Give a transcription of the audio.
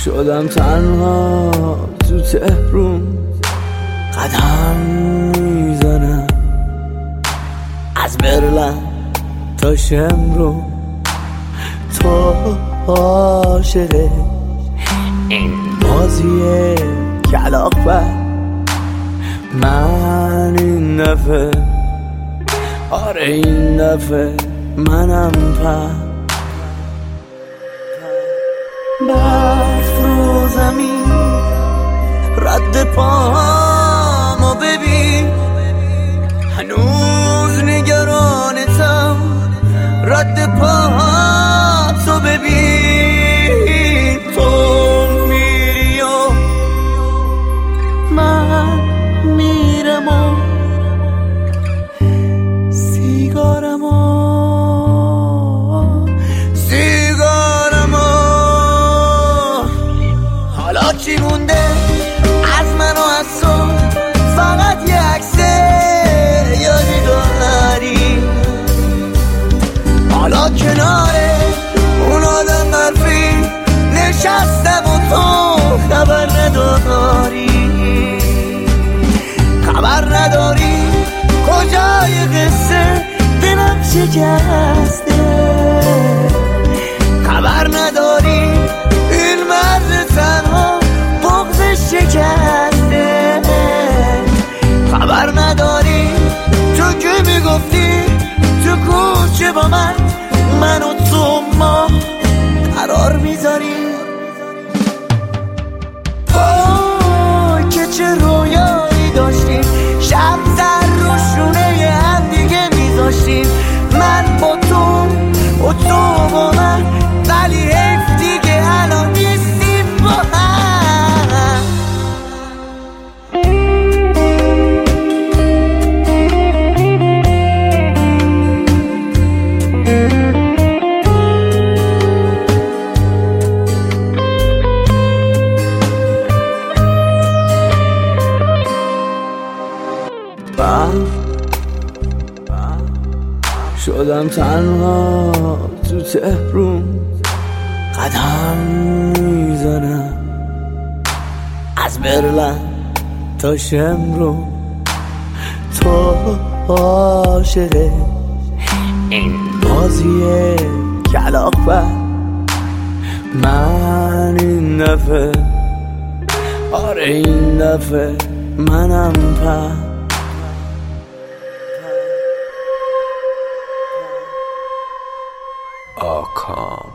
شدم تنها تو تهرون قدم میزنم، از برلن تا شمرون تو عاشق این بازی کلاق بر من این دفعه، آره این دفعه منم برف رو زمین رد پامو ببین، هنوز نگرانتم رد پاتو ببین. تو میری و من میرم و سیگارمو حالا چی مونده از من و از تو؟ فقط یه عکس یادگاری، حالا کناره اون آدم برفی نشستم و تو خبر نداری کجای قصه دلم شکسته، خبر نداری این مرد تنها بغضش شکسته، خبر نداری تو که میگفتی تو کوچه با من و تو ما قرار میذاری. که چه رویایی داشتیم، شب سر رو شونه هم دیگه میذاشتیم، من با تو و تو با من، ولی حیف دیگه الان نیستیم با هم. شدم تنها تو تهرون قدم میزنم، از برلن تا شمرون تو عاشق این بازی کلاق بر من این دفعه، آره این دفعه منم آکام.